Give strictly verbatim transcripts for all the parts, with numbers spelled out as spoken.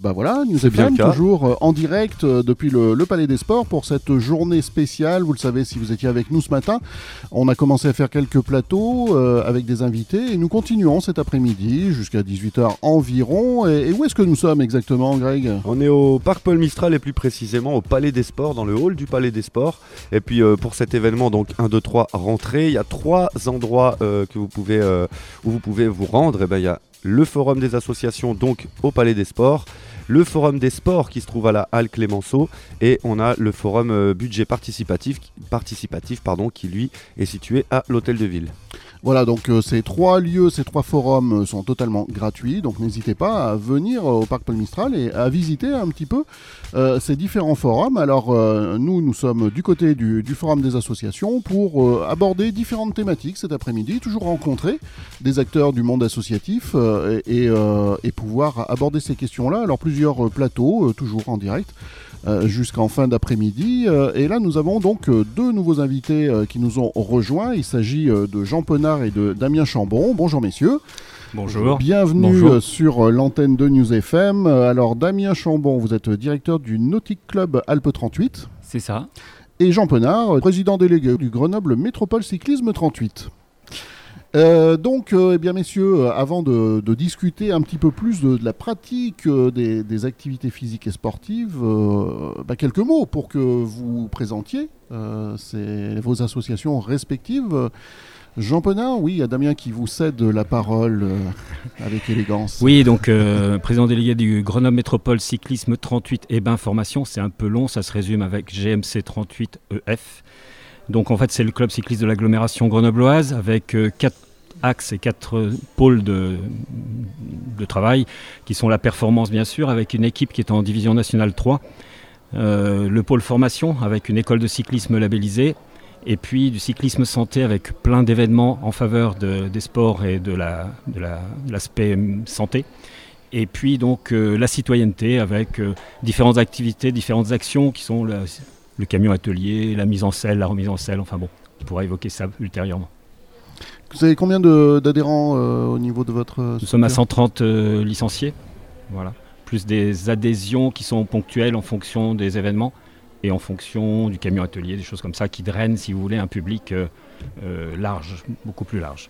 Bah voilà, News C'est F bien M, le cas. toujours euh, en direct euh, depuis le, le Palais des Sports pour cette journée spéciale. Vous le savez si vous étiez avec nous ce matin. On a commencé à faire quelques plateaux euh, avec des invités et nous continuons cet après-midi jusqu'à dix-huit heures environ. Et, et où est-ce que nous sommes exactement, Greg ? On est au Parc Paul Mistral et plus précisément au Palais des Sports, dans le hall du Palais des Sports. Et puis euh, pour cet événement, donc un, deux, trois, rentrée, il y a trois endroits euh, que vous pouvez, euh, où vous pouvez vous rendre. Et ben, il y a le forum des associations, donc au Palais des Sports, le forum des sports qui se trouve à la Halle Clémenceau, et on a le forum euh, budget participatif, participatif pardon, qui lui est situé à l'Hôtel de Ville. Voilà, donc euh, ces trois lieux, ces trois forums euh, sont totalement gratuits, donc n'hésitez pas à venir euh, au Parc Paul Mistral et à visiter un petit peu euh, ces différents forums. Alors euh, nous, nous sommes du côté du, du forum des associations pour euh, aborder différentes thématiques cet après-midi, toujours rencontrer des acteurs du monde associatif euh, et, et, euh, et pouvoir aborder ces questions-là. Alors plusieurs euh, plateaux, euh, toujours en direct. Euh, jusqu'en fin d'après-midi. Euh, et là, nous avons donc euh, deux nouveaux invités euh, qui nous ont rejoints. Il s'agit euh, de Jean Penard et de Damien Chambon. Bonjour messieurs. Bonjour. Bienvenue Bonjour. Euh, sur euh, l'antenne de News F M. Euh, alors Damien Chambon, vous êtes directeur du Nautic Club Alpes trente-huit. C'est ça. Et Jean Penard, euh, président délégué du Grenoble Métropole Cyclisme trente-huit. Euh, donc, euh, eh bien, messieurs, euh, avant de, de discuter un petit peu plus de, de la pratique euh, des, des activités physiques et sportives, euh, bah, quelques mots pour que vous présentiez euh, ces, vos associations respectives. Jean Penard, oui, il y a Damien qui vous cède la parole euh, avec élégance. Oui, donc euh, président délégué du Grenoble Métropole Cyclisme trente-huit et ben Formation, c'est un peu long, ça se résume avec G M C trente-huit E F. Donc en fait, c'est le club cycliste de l'agglomération grenobloise avec euh, quatre axes et quatre euh, pôles de, de travail qui sont la performance bien sûr, avec une équipe qui est en division nationale trois, euh, le pôle formation avec une école de cyclisme labellisée, et puis du cyclisme santé avec plein d'événements en faveur de, des sports et de, la, de, la, de l'aspect santé. Et puis donc euh, la citoyenneté avec euh, différentes activités, différentes actions qui sont la, le camion atelier, la mise en selle, la remise en selle, enfin bon, on pourra évoquer ça ultérieurement. Vous avez combien de, d'adhérents euh, au niveau de votre Nous structure ? sommes à cent trente euh, licenciés, voilà, plus des adhésions qui sont ponctuelles en fonction des événements et en fonction du camion atelier, des choses comme ça qui drainent, si vous voulez, un public euh, euh, large, beaucoup plus large.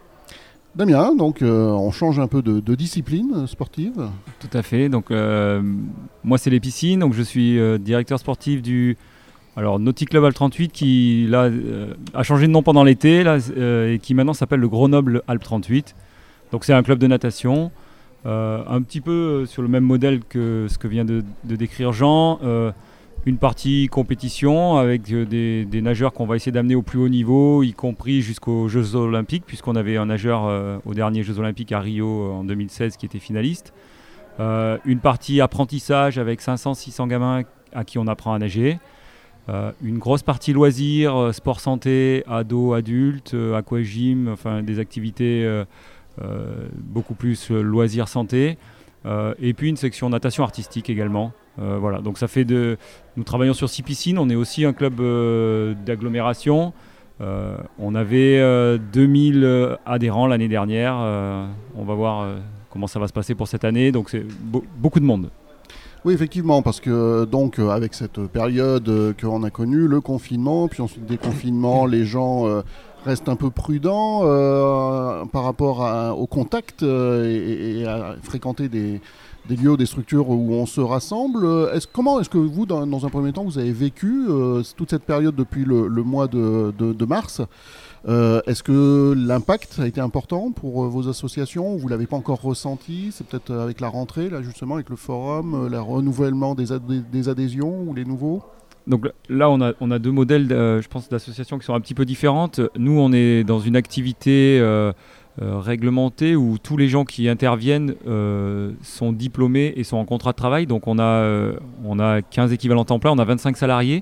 Damien, donc euh, on change un peu de, de discipline sportive. Tout à fait. Donc, euh, moi, c'est les piscines. Donc, je suis euh, directeur sportif du alors, Nautic Club Alpes trente-huit qui là, euh, a changé de nom pendant l'été là, euh, et qui maintenant s'appelle le Grenoble Alpes trente-huit. Donc, c'est un club de natation. Euh, un petit peu sur le même modèle que ce que vient de, de décrire Jean. Euh, une partie compétition avec des, des nageurs qu'on va essayer d'amener au plus haut niveau, y compris jusqu'aux Jeux Olympiques, puisqu'on avait un nageur euh, aux derniers Jeux Olympiques à Rio en deux mille seize qui était finaliste. Euh, une partie apprentissage avec cinq cents à six cents gamins à qui on apprend à nager. Euh, une grosse partie loisirs, euh, sport santé, ados, adultes, euh, aquagym, enfin des activités euh, euh, beaucoup plus euh, loisirs santé. Euh, et puis une section natation artistique également. Euh, voilà, donc ça fait de. Nous travaillons sur six piscines. On est aussi un club euh, d'agglomération. Euh, on avait euh, deux mille adhérents l'année dernière. Euh, on va voir euh, comment ça va se passer pour cette année. Donc c'est be- beaucoup de monde. Oui, effectivement, parce que donc euh, avec cette période euh, qu'on a connue, le confinement, puis ensuite déconfinement, les gens euh, restent un peu prudents euh, par rapport à, au contact euh, et, et à fréquenter des, des lieux, des structures où on se rassemble. Est-ce, comment est-ce que vous, dans, dans un premier temps, vous avez vécu euh, toute cette période depuis le, le mois de, de, de mars ? Euh, est-ce que l'impact a été important pour euh, vos associations ? Vous ne l'avez pas encore ressenti ? C'est peut-être avec la rentrée, là justement, avec le forum, euh, le renouvellement des, adhé- des adhésions ou les nouveaux ? Donc là, on a, on a deux modèles, euh, je pense, d'associations qui sont un petit peu différentes. Nous, on est dans une activité euh, euh, réglementée où tous les gens qui interviennent euh, sont diplômés et sont en contrat de travail. Donc on a, euh, on a quinze équivalents temps plein, on a vingt-cinq salariés.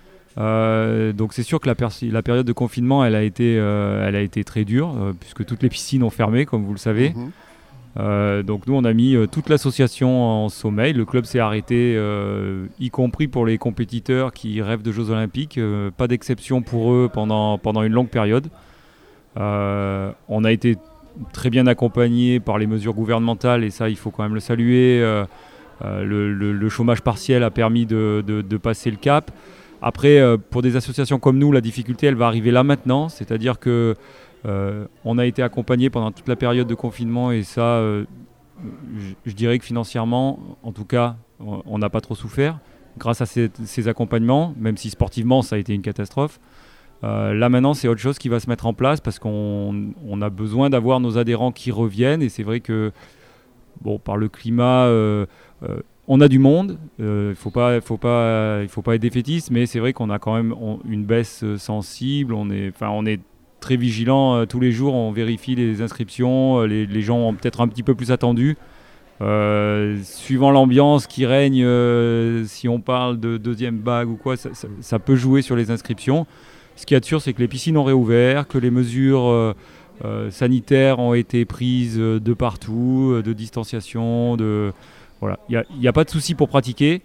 Euh, donc c'est sûr que la, pers- la période de confinement, elle a été, euh, elle a été très dure, euh, puisque toutes les piscines ont fermé, comme vous le savez. Mmh. Euh, donc nous on a mis euh, toute l'association en sommeil, le club s'est arrêté, euh, y compris pour les compétiteurs qui rêvent de Jeux Olympiques, euh, pas d'exception pour eux pendant, pendant une longue période. Euh, on a été très bien accompagné par les mesures gouvernementales et ça il faut quand même le saluer, euh, euh, le, le, le chômage partiel a permis de, de, de passer le cap. Après, euh, pour des associations comme nous, la difficulté, elle va arriver là maintenant. C'est-à-dire que euh, on a été accompagné pendant toute la période de confinement et ça, euh, je, je dirais que financièrement, en tout cas, on n'a pas trop souffert grâce à ces, ces accompagnements, même si sportivement, ça a été une catastrophe. Euh, là maintenant, c'est autre chose qui va se mettre en place parce qu'on on a besoin d'avoir nos adhérents qui reviennent et c'est vrai que, bon, par le climat... Euh, euh, On a du monde, il euh, ne faut pas, faut pas, il faut pas être défaitiste, mais c'est vrai qu'on a quand même on, une baisse sensible. On est, on est très vigilant euh, tous les jours, on vérifie les inscriptions, euh, les, les gens ont peut-être un petit peu plus attendu. Euh, suivant l'ambiance qui règne, euh, si on parle de deuxième vague ou quoi, ça, ça, ça peut jouer sur les inscriptions. Ce qui est sûr, c'est que les piscines ont réouvert, que les mesures euh, euh, sanitaires ont été prises de partout, de distanciation, de... Voilà, il n'y a, a pas de souci pour pratiquer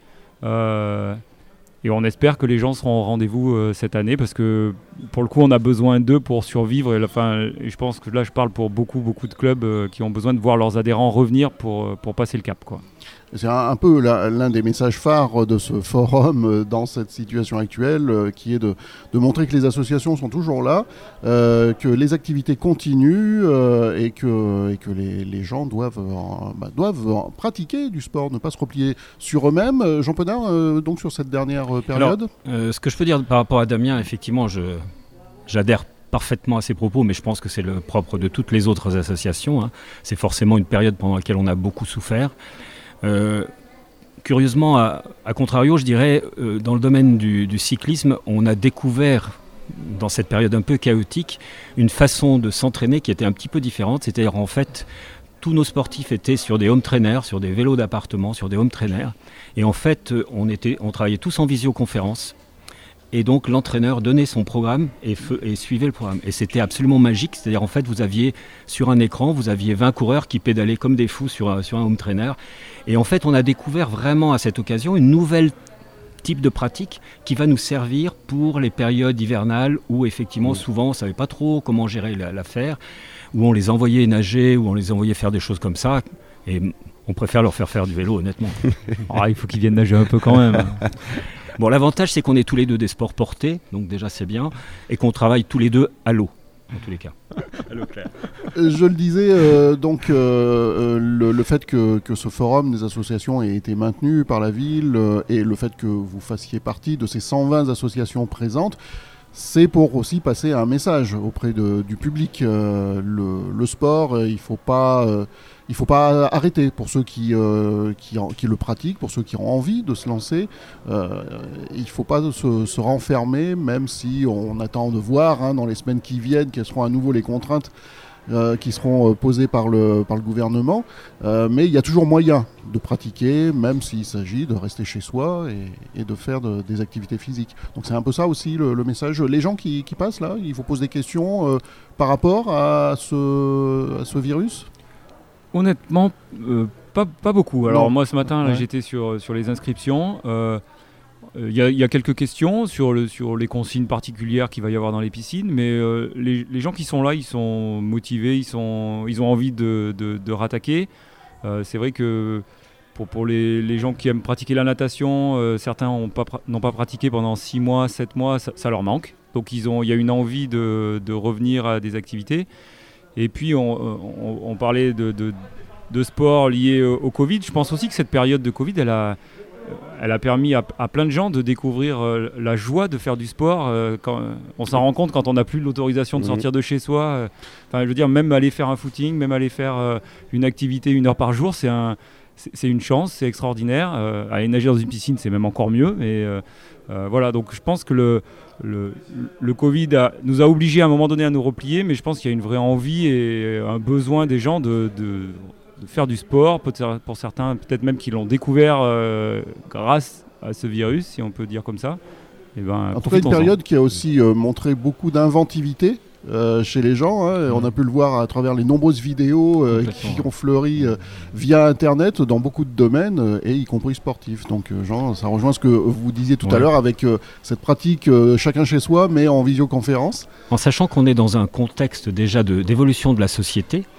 euh, et on espère que les gens seront au rendez-vous euh, cette année parce que pour le coup on a besoin d'eux pour survivre et, enfin, et je pense que là je parle pour beaucoup beaucoup de clubs euh, qui ont besoin de voir leurs adhérents revenir pour, pour passer le cap, quoi. C'est un, un peu la, l'un des messages phares de ce forum euh, dans cette situation actuelle euh, qui est de, de montrer que les associations sont toujours là, euh, que les activités continuent euh, et que, et que les, les gens doivent, euh, bah, doivent pratiquer du sport, ne pas se replier sur eux-mêmes. Euh, Jean Penard, euh, donc sur cette dernière euh, période. Alors, euh, ce que je peux dire par rapport à Damien, effectivement, je, j'adhère parfaitement à ses propos, mais je pense que c'est le propre de toutes les autres associations, hein. C'est forcément une période pendant laquelle on a beaucoup souffert. Euh, curieusement, à, à contrario, je dirais, euh, dans le domaine du, du cyclisme, on a découvert, dans cette période un peu chaotique, une façon de s'entraîner qui était un petit peu différente. C'est-à-dire, en fait, tous nos sportifs étaient sur des home trainers, sur des vélos d'appartement, sur des home trainers. Et en fait, on, était, on travaillait tous en visioconférence. Et donc l'entraîneur donnait son programme et, fe- et suivait le programme. Et c'était absolument magique. C'est-à-dire en fait vous aviez sur un écran, vous aviez vingt coureurs qui pédalaient comme des fous sur un, sur un home trainer. Et en fait on a découvert vraiment à cette occasion une nouvelle type de pratique qui va nous servir pour les périodes hivernales où effectivement souvent on ne savait pas trop comment gérer la, l'affaire, où on les envoyait nager, où on les envoyait faire des choses comme ça. Et on préfère leur faire faire du vélo honnêtement. Ah, il faut qu'ils viennent nager un peu quand même. Bon, l'avantage, c'est qu'on est tous les deux des sports portés, donc déjà c'est bien, et qu'on travaille tous les deux à l'eau, dans tous les cas. À l'eau claire. Je le disais, euh, donc euh, le, le fait que, que ce forum des associations ait été maintenu par la ville euh, et le fait que vous fassiez partie de ces cent vingt associations présentes, c'est pour aussi passer un message auprès de, du public. Euh, le, le sport, euh, il ne faut pas... Euh, Il ne faut pas arrêter pour ceux qui, euh, qui, en, qui le pratiquent, pour ceux qui ont envie de se lancer. Euh, il ne faut pas se, se renfermer, même si on attend de voir hein, dans les semaines qui viennent quelles seront à nouveau les contraintes euh, qui seront euh, posées par le, par le gouvernement. Euh, mais il y a toujours moyen de pratiquer, même s'il s'agit de rester chez soi et, et de faire de, des activités physiques. Donc c'est un peu ça aussi le, le message. Les gens qui, qui passent là, ils vous posent des questions euh, par rapport à ce, à ce virus ? Honnêtement, euh, pas, pas beaucoup. Alors non. moi ce matin, là, ouais. j'étais sur, sur les inscriptions. Il euh, euh, y, y a quelques questions sur, le, sur les consignes particulières qu'il va y avoir dans les piscines, mais euh, les, les gens qui sont là, ils sont motivés, ils, sont, ils ont envie de, de, de rattaquer. Euh, c'est vrai que pour, pour les, les gens qui aiment pratiquer la natation, euh, certains n'ont pas, n'ont pas pratiqué pendant six mois, sept mois, ça, ça leur manque. Donc il y a une envie de, de revenir à des activités. Et puis on, on, on parlait de, de, de sport lié au, au Covid. Je pense aussi que cette période de Covid, elle a, elle a permis à, à plein de gens de découvrir euh, la joie de faire du sport. Euh, quand, on s'en rend compte quand on n'a plus l'autorisation de sortir de chez soi. Euh, enfin, je veux dire, même aller faire un footing, même aller faire euh, une activité une heure par jour, c'est, un, c'est, c'est une chance, c'est extraordinaire. Euh, aller nager dans une piscine, c'est même encore mieux. Et, euh, euh, voilà, donc je pense que le... Le, le Covid a, nous a obligés à un moment donné à nous replier, mais je pense qu'il y a une vraie envie et un besoin des gens de, de, de faire du sport, pour certains peut-être même qu'ils l'ont découvert euh, grâce à ce virus, si on peut dire comme ça. Et ben, en tout cas, une période qui a aussi euh, montré beaucoup d'inventivité euh, chez les gens. Hein. Mmh. On a pu le voir à travers les nombreuses vidéos euh, qui ont fleuri euh, via Internet dans beaucoup de domaines, euh, et y compris sportifs. Donc, euh, Jean, ça rejoint ce que vous disiez tout ouais. à l'heure avec euh, cette pratique euh, chacun chez soi, mais en visioconférence. En sachant qu'on est dans un contexte déjà de, d'évolution de la société,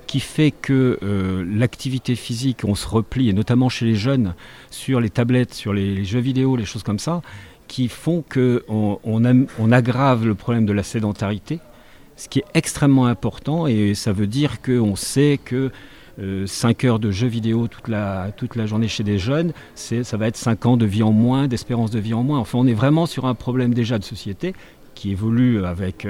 qui fait que euh, l'activité physique, on se replie, et notamment chez les jeunes, sur les tablettes, sur les, les jeux vidéo, les choses comme ça, qui font qu'on on, on aggrave le problème de la sédentarité, ce qui est extrêmement important, et ça veut dire qu'on sait que euh, cinq heures de jeux vidéo toute la, toute la journée chez des jeunes, c'est, ça va être cinq ans de vie en moins, d'espérance de vie en moins. Enfin, on est vraiment sur un problème déjà de société qui évolue avec... Euh,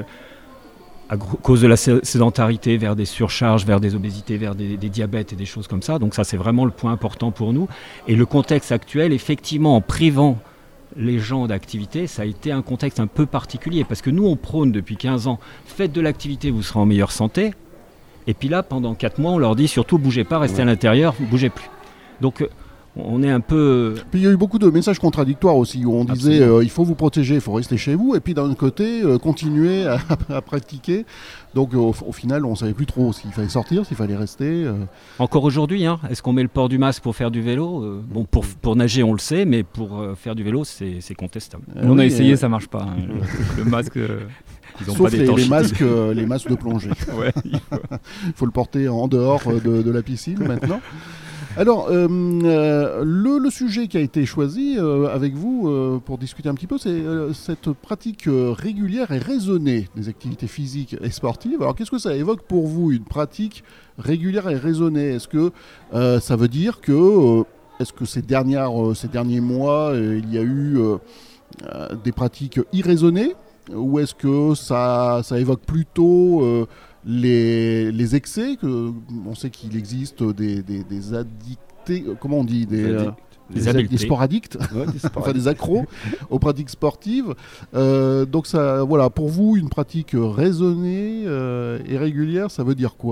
à cause de la sédentarité, vers des surcharges, vers des obésités, vers des, des diabètes et des choses comme ça. Donc ça, c'est vraiment le point important pour nous. Et le contexte actuel, effectivement, en privant les gens d'activité, ça a été un contexte un peu particulier. Parce que nous, on prône depuis quinze ans, faites de l'activité, vous serez en meilleure santé. Et puis là, pendant quatre mois, on leur dit surtout, bougez pas, restez ouais. à l'intérieur, bougez plus. Donc... on est un peu... Puis il y a eu beaucoup de messages contradictoires aussi, où on disait euh, il faut vous protéger, il faut rester chez vous, et puis d'un côté, euh, continuer à, à pratiquer. Donc euh, au, au final, on ne savait plus trop s'il fallait sortir, s'il fallait rester. Euh... Encore aujourd'hui, hein, est-ce qu'on met le port du masque pour faire du vélo ? euh, Bon, pour, pour nager, on le sait, mais pour euh, faire du vélo, c'est, c'est contestable. Euh, on oui, a essayé, euh... ça ne marche pas. Hein, le, le masque... Euh... Ils ont Sauf pas les, les, masques, euh, les masques de plongée. Ouais, il faut... faut le porter en dehors de, de la piscine maintenant. Alors, euh, euh, le, le sujet qui a été choisi euh, avec vous euh, pour discuter un petit peu, c'est euh, cette pratique euh, régulière et raisonnée des activités physiques et sportives. Alors, qu'est-ce que ça évoque pour vous, une pratique régulière et raisonnée ? Est-ce que euh, ça veut dire que, euh, est-ce que ces, dernières, euh, ces derniers mois, euh, il y a eu euh, euh, des pratiques irraisonnées ? Ou est-ce que ça, ça évoque plutôt... Euh, Les, les excès, que, on sait qu'il existe des, des, des addictés, comment on dit, des, des, euh, des, des, des sport addicts, ouais, des, enfin des accros aux pratiques sportives. Euh, donc ça, voilà, pour vous, une pratique raisonnée euh, et régulière, ça veut dire quoi ?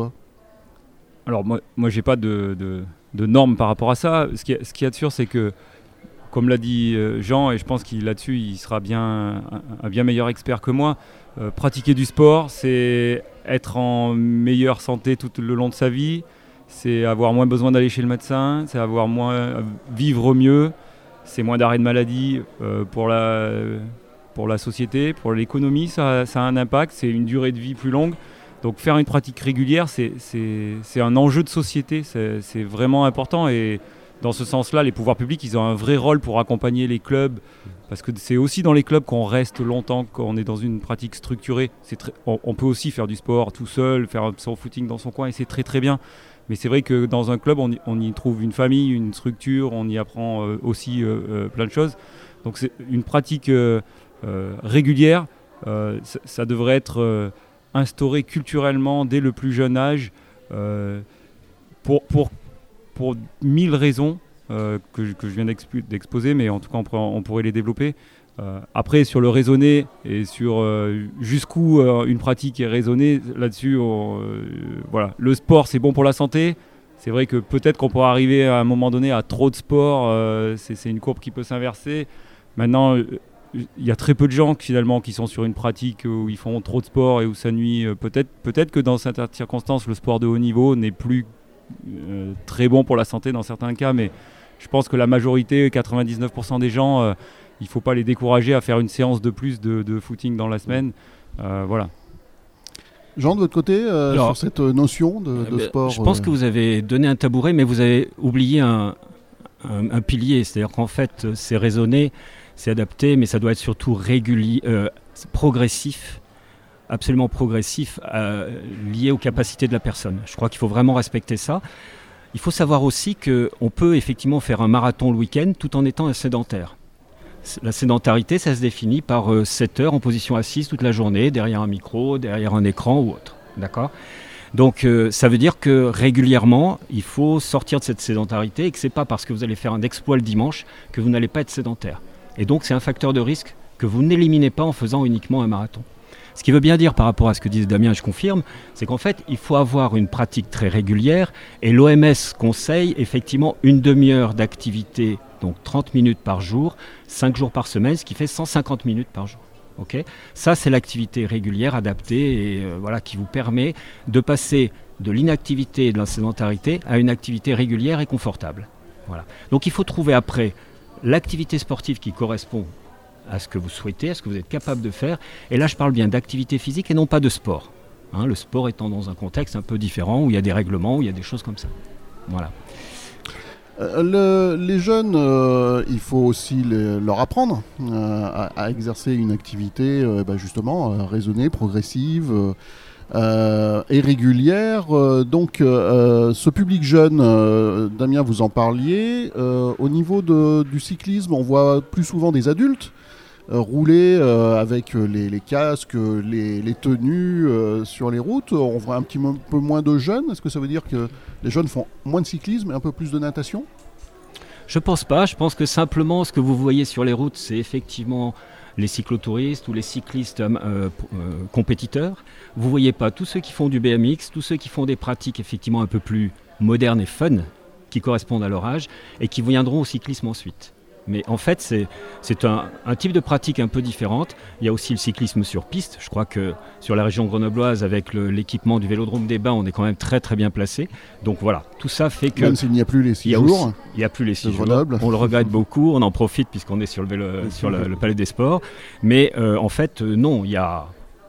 Alors moi, moi j'ai pas de, de, de normes par rapport à ça. Ce qui, ce qui est sûr, c'est que, comme l'a dit Jean, et je pense qu'il là-dessus, il sera bien un, un bien meilleur expert que moi. Euh, pratiquer du sport, c'est être en meilleure santé tout le long de sa vie, c'est avoir moins besoin d'aller chez le médecin, c'est avoir moins, euh, vivre mieux, c'est moins d'arrêt de maladie euh, pour, la, pour la société, pour l'économie, ça, ça a un impact, c'est une durée de vie plus longue. Donc faire une pratique régulière, c'est, c'est, c'est un enjeu de société, c'est, c'est vraiment important. Et dans ce sens-là, les pouvoirs publics, ils ont un vrai rôle pour accompagner les clubs, parce que c'est aussi dans les clubs qu'on reste longtemps, quand on est dans une pratique structurée. C'est très, on, on peut aussi faire du sport tout seul, faire son footing dans son coin, et c'est très très bien. Mais c'est vrai que dans un club, on y, on y trouve une famille, une structure, on y apprend euh, aussi euh, euh, plein de choses. Donc c'est une pratique euh, euh, régulière, euh, ça, ça devrait être euh, instauré culturellement dès le plus jeune âge, euh, pour... pour pour mille raisons euh, que, que je viens d'exp- d'exposer, mais en tout cas on, pourrait, on pourrait les développer. Euh, après, sur le raisonné et sur euh, jusqu'où euh, une pratique est raisonnée, là-dessus, on, euh, voilà. Le sport, c'est bon pour la santé. C'est vrai que peut-être qu'on pourra arriver à un moment donné à trop de sport, euh, c'est, c'est une courbe qui peut s'inverser. Maintenant, il euh, y a très peu de gens finalement qui sont sur une pratique où ils font trop de sport et où ça nuit. Euh, peut-être, peut-être que dans certaines circonstances, le sport de haut niveau n'est plus Euh, très bon pour la santé dans certains cas, mais je pense que la majorité, quatre-vingt-dix-neuf pour cent des gens, euh, il ne faut pas les décourager à faire une séance de plus de, de footing dans la semaine. Euh, voilà. Jean, de votre côté, euh, Alors, sur cette notion de, de euh, sport Je pense euh... que vous avez donné un tabouret, mais vous avez oublié un, un, un pilier. C'est-à-dire qu'en fait, c'est raisonné, c'est adapté, mais ça doit être surtout régulier, euh, progressif. absolument progressif euh, lié aux capacités de la personne. Je crois qu'il faut vraiment respecter ça. Il faut savoir aussi qu'on peut effectivement faire un marathon le week-end tout en étant un sédentaire. La sédentarité, ça se définit par euh, sept heures en position assise toute la journée, derrière un micro, derrière un écran ou autre. D'accord ? Donc euh, ça veut dire que régulièrement, il faut sortir de cette sédentarité et que ce n'est pas parce que vous allez faire un exploit le dimanche que vous n'allez pas être sédentaire. Et donc c'est un facteur de risque que vous n'éliminez pas en faisant uniquement un marathon. Ce qui veut bien dire par rapport à ce que disait Damien, je confirme, c'est qu'en fait, il faut avoir une pratique très régulière et l'O M S conseille effectivement une demi-heure d'activité, donc trente minutes par jour, cinq jours par semaine, ce qui fait cent cinquante minutes par jour. Okay ? Ça, c'est l'activité régulière, adaptée et euh, voilà, qui vous permet de passer de l'inactivité et de la sédentarité à une activité régulière et confortable. Voilà. Donc il faut trouver après l'activité sportive qui correspond à ce que vous souhaitez, à ce que vous êtes capable de faire. Et là, je parle bien d'activité physique et non pas de sport. Hein, le sport étant dans un contexte un peu différent, où il y a des règlements, où il y a des choses comme ça. Voilà. Euh, le, les jeunes, euh, il faut aussi les, leur apprendre euh, à, à exercer une activité euh, bah justement euh, raisonnée, progressive euh, euh, et régulière. Euh, donc euh, ce public jeune, euh, Damien, vous en parliez, euh, au niveau de, du cyclisme, on voit plus souvent des adultes euh, rouler euh, avec les, les casques, les, les tenues euh, sur les routes. On voit un petit peu moins de jeunes. Est-ce que ça veut dire que les jeunes font moins de cyclisme et un peu plus de natation ? Je pense pas. Je pense que simplement ce que vous voyez sur les routes, c'est effectivement les cyclotouristes ou les cyclistes euh, euh, compétiteurs. Vous voyez pas tous ceux qui font du B M X, tous ceux qui font des pratiques effectivement un peu plus modernes et fun, qui correspondent à leur âge et qui viendront au cyclisme ensuite. Mais en fait, c'est, c'est un, un type de pratique un peu différente. Il y a aussi le cyclisme sur piste. Je crois que sur la région grenobloise, avec le, l'équipement du Vélodrome des Bains, on est quand même très très bien placé. Donc voilà, tout ça fait que... Même s'il n'y a plus les six il jours. Aussi, il n'y a plus les six jours. Grenoble. On le regrette beaucoup. On en profite puisqu'on est sur le, vélo, sur le, le Palais des Sports. Mais euh, en fait, euh, non, il y a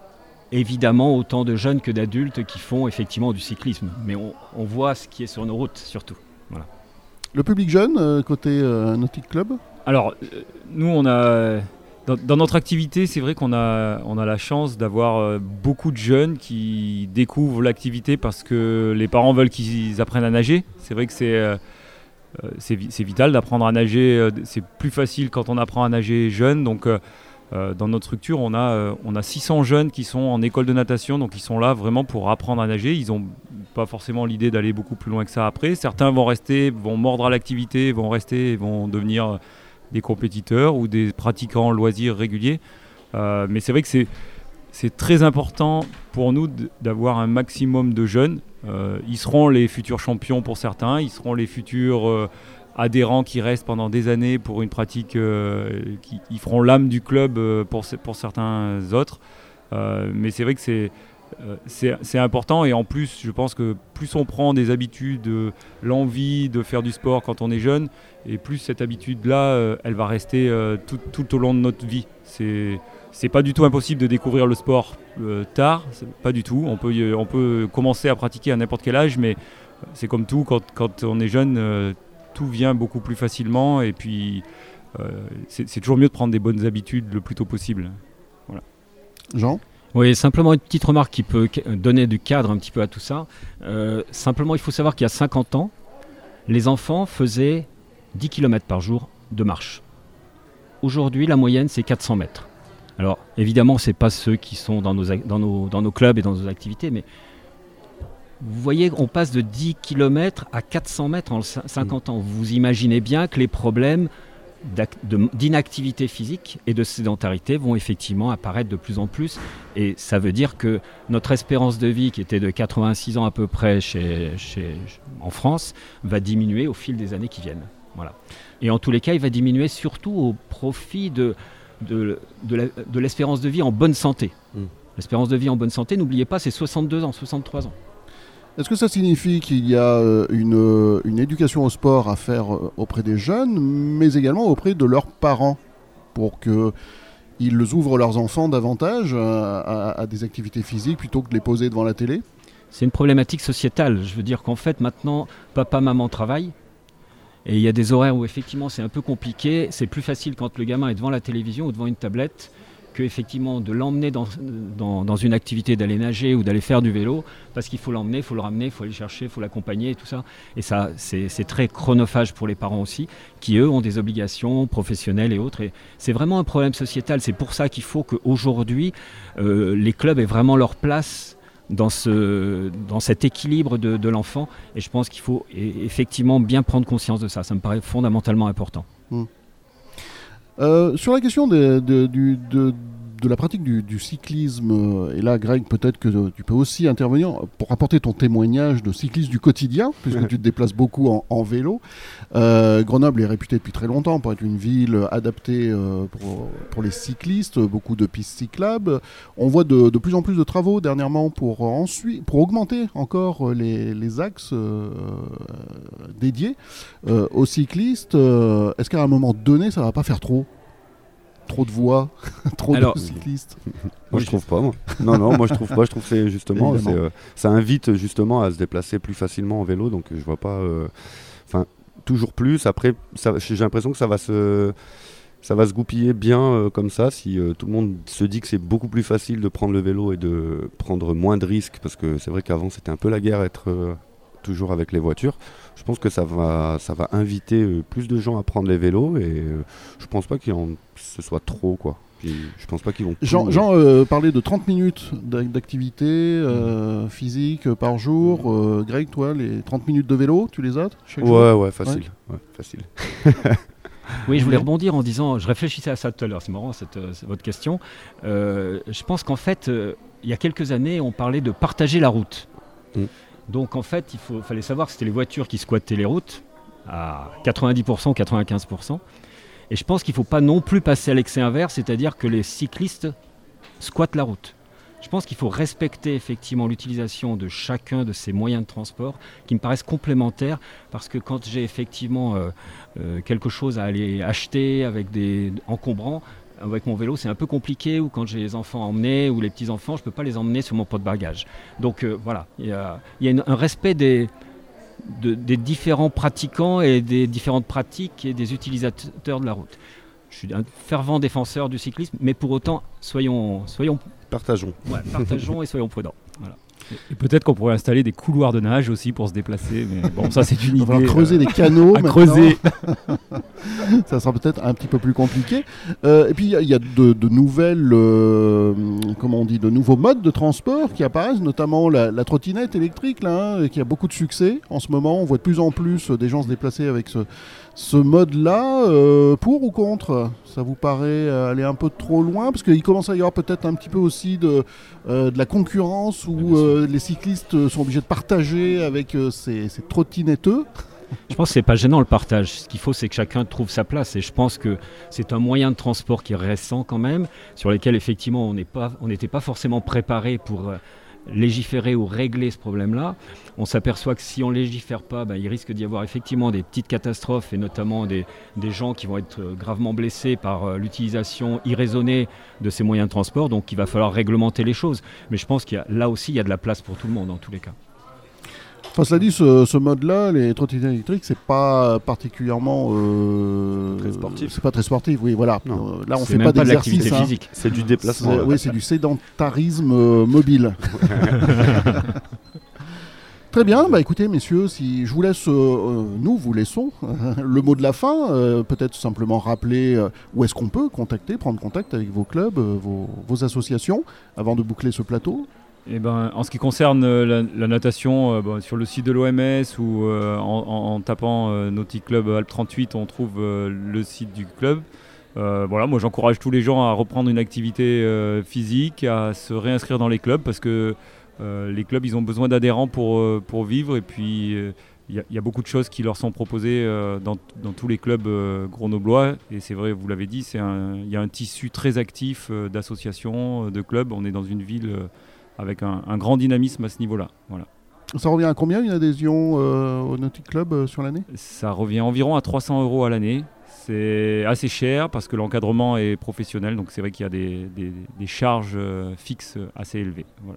évidemment autant de jeunes que d'adultes qui font effectivement du cyclisme. Mais on, on voit ce qui est sur nos routes surtout. Voilà. Le public jeune, euh, côté euh, Nautic Club ? Alors, euh, nous, on a, dans, dans notre activité, c'est vrai qu'on a, on a la chance d'avoir euh, beaucoup de jeunes qui découvrent l'activité parce que les parents veulent qu'ils apprennent à nager. C'est vrai que c'est, euh, c'est, c'est vital d'apprendre à nager. C'est plus facile quand on apprend à nager jeune. Donc, euh, euh, dans notre structure, on a, euh, on a six cents jeunes qui sont en école de natation. Donc, ils sont là vraiment pour apprendre à nager. Ils ont pas forcément l'idée d'aller beaucoup plus loin que ça après. Certains vont rester, vont mordre à l'activité, vont rester et vont devenir des compétiteurs ou des pratiquants loisirs réguliers. Euh, mais c'est vrai que c'est, c'est très important pour nous d- d'avoir un maximum de jeunes. Euh, ils seront les futurs champions pour certains, ils seront les futurs euh, adhérents qui restent pendant des années pour une pratique, euh, qui ils feront l'âme du club euh, pour, pour certains autres. Euh, mais c'est vrai que c'est C'est, c'est important et en plus je pense que plus on prend des habitudes, euh, l'envie de faire du sport quand on est jeune et plus cette habitude là euh, elle va rester euh, tout, tout au long de notre vie. C'est, c'est pas du tout impossible de découvrir le sport euh, tard, c'est pas du tout. On peut, on peut commencer à pratiquer à n'importe quel âge, mais c'est comme tout, quand, quand on est jeune, euh, tout vient beaucoup plus facilement et puis euh, c'est, c'est toujours mieux de prendre des bonnes habitudes le plus tôt possible. Voilà. Jean ? Oui, simplement une petite remarque qui peut donner du cadre un petit peu à tout ça. Euh, simplement, il faut savoir qu'il y a cinquante ans, les enfants faisaient dix kilomètres par jour de marche. Aujourd'hui, la moyenne, c'est quatre cents mètres. Alors, évidemment, ce n'est pas ceux qui sont dans nos, dans, nos, dans nos clubs et dans nos activités, mais vous voyez, on passe de dix kilomètres à quatre cents mètres en cinquante ans. Vous imaginez bien que les problèmes De, d'inactivité physique et de sédentarité vont effectivement apparaître de plus en plus et ça veut dire que notre espérance de vie qui était de quatre-vingt-six ans à peu près chez, chez, en France va diminuer au fil des années qui viennent. Voilà. Et en tous les cas il va diminuer surtout au profit de, de, de, la, de l'espérance de vie en bonne santé. Mmh. L'espérance de vie en bonne santé, n'oubliez pas, c'est soixante-deux ans, soixante-trois ans. Est-ce que ça signifie qu'il y a une, une éducation au sport à faire auprès des jeunes, mais également auprès de leurs parents, pour qu'ils ouvrent leurs enfants davantage à, à, à des activités physiques plutôt que de les poser devant la télé ? C'est une problématique sociétale. Je veux dire qu'en fait, maintenant, papa, maman travaillent. Et il y a des horaires où effectivement c'est un peu compliqué. C'est plus facile quand le gamin est devant la télévision ou devant une tablette que effectivement de l'emmener dans, dans, dans une activité, d'aller nager ou d'aller faire du vélo, parce qu'il faut l'emmener, il faut le ramener, il faut aller le chercher, il faut l'accompagner et tout ça. Et ça, c'est, c'est très chronophage pour les parents aussi, qui eux ont des obligations professionnelles et autres. Et c'est vraiment un problème sociétal. C'est pour ça qu'il faut qu'aujourd'hui, euh, les clubs aient vraiment leur place dans, ce, dans cet équilibre de, de l'enfant. Et je pense qu'il faut effectivement bien prendre conscience de ça. Ça me paraît fondamentalement important. Mmh. Euh, sur la question de, de, de, de, de la pratique du, du cyclisme, et là Greg, peut-être que tu peux aussi intervenir pour apporter ton témoignage de cycliste du quotidien, puisque tu te déplaces beaucoup en, en vélo. Euh, Grenoble est réputée depuis très longtemps pour être une ville adaptée euh, pour, pour les cyclistes, beaucoup de pistes cyclables. On voit de, de plus en plus de travaux dernièrement pour, ensuite, pour augmenter encore les, les axes euh, dédiés euh, aux cyclistes. Euh, est-ce qu'à un moment donné, ça ne va pas faire trop ? trop de voies, trop Alors, de cyclistes. Moi je trouve pas moi. Non non, moi je trouve pas, je trouve que c'est justement c'est, euh, ça invite justement à se déplacer plus facilement en vélo, donc je vois pas enfin euh, toujours plus après ça, j'ai l'impression que ça va se ça va se goupiller bien euh, comme ça si euh, tout le monde se dit que c'est beaucoup plus facile de prendre le vélo et de prendre moins de risques, parce que c'est vrai qu'avant c'était un peu la guerre être euh, toujours avec les voitures. Je pense que ça va, ça va inviter euh, plus de gens à prendre les vélos, et euh, je pense pas qu'il en, ce soit trop quoi. Puis, je pense pas qu'ils vont. Jean, tout, Jean euh, parlait de trente minutes d'activité euh, physique par jour. Euh, Greg, toi, les trente minutes de vélo, tu les as chaque Ouais, jour ouais, facile. Ouais. Ouais, facile. Oui, je voulais rebondir en disant, je réfléchissais à ça tout à l'heure, c'est marrant cette, euh, votre question. Euh, je pense qu'en fait, euh, il y a quelques années, on parlait de partager la route. Mm. Donc en fait, il faut, fallait savoir que c'était les voitures qui squattaient les routes à quatre-vingt-dix pour cent, quatre-vingt-quinze pour cent. Et je pense qu'il ne faut pas non plus passer à l'excès inverse, c'est-à-dire que les cyclistes squattent la route. Je pense qu'il faut respecter effectivement l'utilisation de chacun de ces moyens de transport qui me paraissent complémentaires, parce que quand j'ai effectivement euh, euh, quelque chose à aller acheter avec des encombrants, avec mon vélo c'est un peu compliqué, ou quand j'ai les enfants à emmener ou les petits-enfants, je ne peux pas les emmener sur mon porte-bagages. Donc euh, voilà, il y a, y a une, un respect des, de, des différents pratiquants et des différentes pratiques et des utilisateurs de la route. Je suis un fervent défenseur du cyclisme, mais pour autant, soyons, soyons Partageons. Ouais, partageons et soyons prudents. Voilà. Et peut-être qu'on pourrait installer des couloirs de nage aussi pour se déplacer. Mais bon, ça c'est une idée. On va creuser euh, des canaux. à maintenant. creuser. Ça sera peut-être un petit peu plus compliqué. Euh, et puis il y, y a de, de nouvelles, euh, comment on dit, de nouveaux modes de transport qui apparaissent, notamment la, la trottinette électrique, là, hein, qui a beaucoup de succès en ce moment. On voit de plus en plus des gens se déplacer avec ce, ce mode-là. Euh, pour ou contre ? Ça vous paraît aller un peu trop loin ? Parce qu'il commence à y avoir peut-être un petit peu aussi de, euh, de la concurrence où euh, les cyclistes sont obligés de partager avec euh, ces, ces trottinetteux. Je pense que c'est pas gênant le partage. Ce qu'il faut, c'est que chacun trouve sa place. Et je pense que c'est un moyen de transport qui est récent quand même, sur lequel effectivement on n'est pas, on n'était pas forcément préparé pour euh, légiférer ou régler ce problème-là. On s'aperçoit que si on ne légifère pas, ben, il risque d'y avoir effectivement des petites catastrophes, et notamment des, des gens qui vont être gravement blessés par euh, l'utilisation irraisonnée de ces moyens de transport. Donc il va falloir réglementer les choses. Mais je pense qu'il y a, là aussi, il y a de la place pour tout le monde, en tous les cas. Enfin, cela dit, ce, ce mode-là, les trottinettes électriques, c'est pas particulièrement euh, très sportif. C'est pas très sportif, oui, voilà. Euh, là, on c'est fait même pas, pas d'exercice. de l'activité hein. physique. C'est du déplacement. C'est, oui, c'est du sédentarisme euh, mobile. Très bien, bah écoutez messieurs, si je vous laisse, euh, nous vous laissons euh, le mot de la fin, euh, peut-être simplement rappeler euh, où est-ce qu'on peut contacter, prendre contact avec vos clubs, euh, vos, vos associations, avant de boucler ce plateau. Eh ben, en ce qui concerne euh, la, la natation, euh, bon, sur le site de l'O M S ou euh, en, en, en tapant euh, Nautic Club Alpes trente-huit, on trouve euh, le site du club. Euh, voilà, moi j'encourage tous les gens à reprendre une activité euh, physique, à se réinscrire dans les clubs, parce que euh, les clubs ils ont besoin d'adhérents pour, euh, pour vivre, et puis il euh, y, y a beaucoup de choses qui leur sont proposées euh, dans, dans tous les clubs euh, grenoblois, et c'est vrai, vous l'avez dit, il y a un tissu très actif euh, d'associations, de clubs. On est dans une ville euh, avec un, un grand dynamisme à ce niveau-là. Voilà. Ça revient à combien une adhésion euh, au Nautic Club euh, sur l'année ? Ça revient environ à trois cents euros à l'année. C'est assez cher parce que l'encadrement est professionnel, donc c'est vrai qu'il y a des, des, des charges euh, fixes assez élevées. Voilà.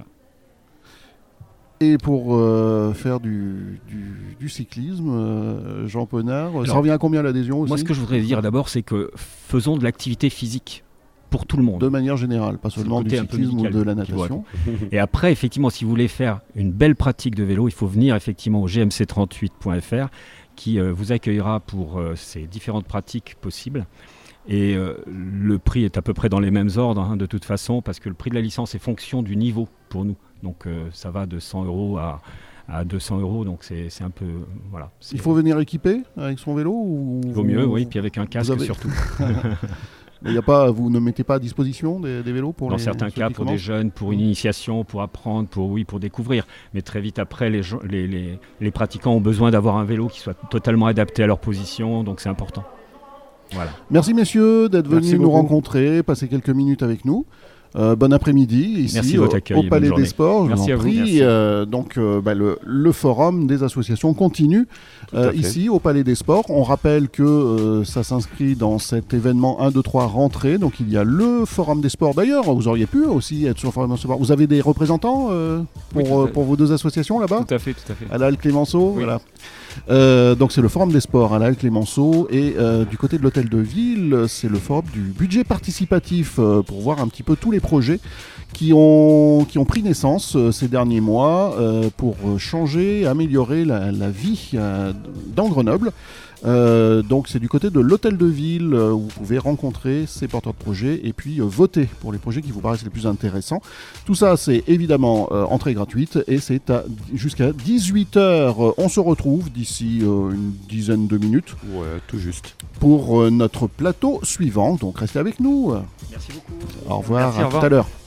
Et pour euh, faire du, du, du cyclisme, euh, Jean Ponard, ça Alors, revient à combien l'adhésion aussi ? Moi, ce que je voudrais dire d'abord, c'est que faisons de l'activité physique pour tout le monde. De manière générale, pas seulement du cyclisme ou de la natation. Et après, effectivement, si vous voulez faire une belle pratique de vélo, il faut venir effectivement au g m c trente-huit point f r qui euh, vous accueillera pour euh, ces différentes pratiques possibles. Et euh, le prix est à peu près dans les mêmes ordres, hein, de toute façon, parce que le prix de la licence est fonction du niveau pour nous. Donc euh, ça va de cent euros à, à deux cents euros, donc c'est, c'est un peu... Voilà, c'est... Il faut venir équipé avec son vélo ou... Il vaut mieux, oui, puis avec un casque avez... surtout. Mais y a pas, vous ne mettez pas à disposition des, des vélos pour Dans les, certains cas, pour des jeunes, pour une initiation, pour apprendre, pour, oui, pour découvrir. Mais très vite après, les, les, les, les pratiquants ont besoin d'avoir un vélo qui soit totalement adapté à leur position, donc c'est important. Voilà. Merci messieurs d'être venus Merci nous beaucoup. rencontrer, passer quelques minutes avec nous. Euh, bon après-midi ici Merci de votre au, accueil au et Palais bonne des Sports. Je Merci vous en à vous. prie. Merci. Euh, donc euh, bah, le, le forum des associations continue à euh, fait. ici au Palais des Sports. On rappelle que euh, ça s'inscrit dans cet événement un, deux, trois rentrée. Donc il y a le forum des sports. D'ailleurs, vous auriez pu aussi être sur le forum des sports. Vous avez des représentants euh, pour, Oui, tout à euh, fait. pour vos deux associations là-bas? Tout à fait, tout à fait. À la Halle Clémenceau, Oui. voilà. Euh, donc c'est le forum des sports à la Halle Clémenceau et euh, du côté de l'hôtel de ville, c'est le forum du budget participatif euh, pour voir un petit peu tous les projets qui ont, qui ont pris naissance euh, ces derniers mois euh, pour changer, améliorer la, la vie euh, dans Grenoble. Euh, donc c'est du côté de l'hôtel de ville euh, où vous pouvez rencontrer ces porteurs de projets et puis euh, voter pour les projets qui vous paraissent les plus intéressants. Tout ça c'est évidemment euh, entrée gratuite et c'est à, jusqu'à dix-huit heures. On se retrouve d'ici euh, une dizaine de minutes Ouais, tout juste. pour euh, notre plateau suivant. Donc restez avec nous. Merci beaucoup. Au revoir, Merci, à au revoir. tout à l'heure.